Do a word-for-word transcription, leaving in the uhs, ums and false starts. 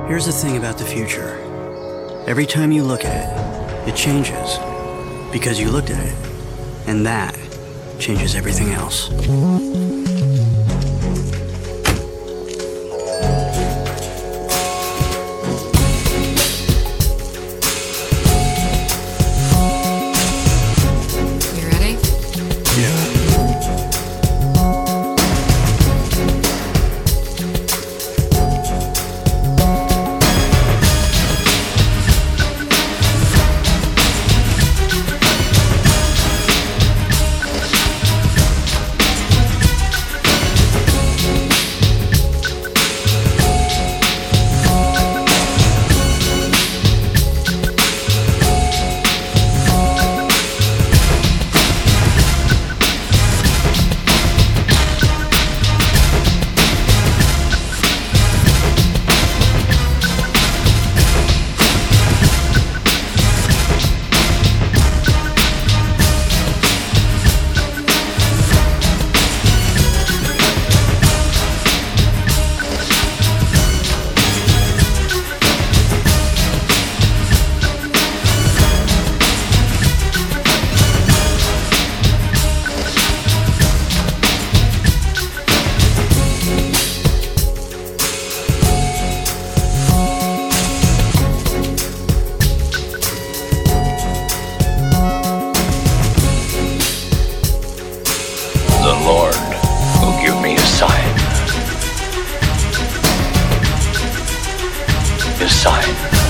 Here's the thing about the future. Every time you look at it, it changes. Because you looked at it. And that changes everything else. You ready? Yeah. The Lord will give me a sign. His sign.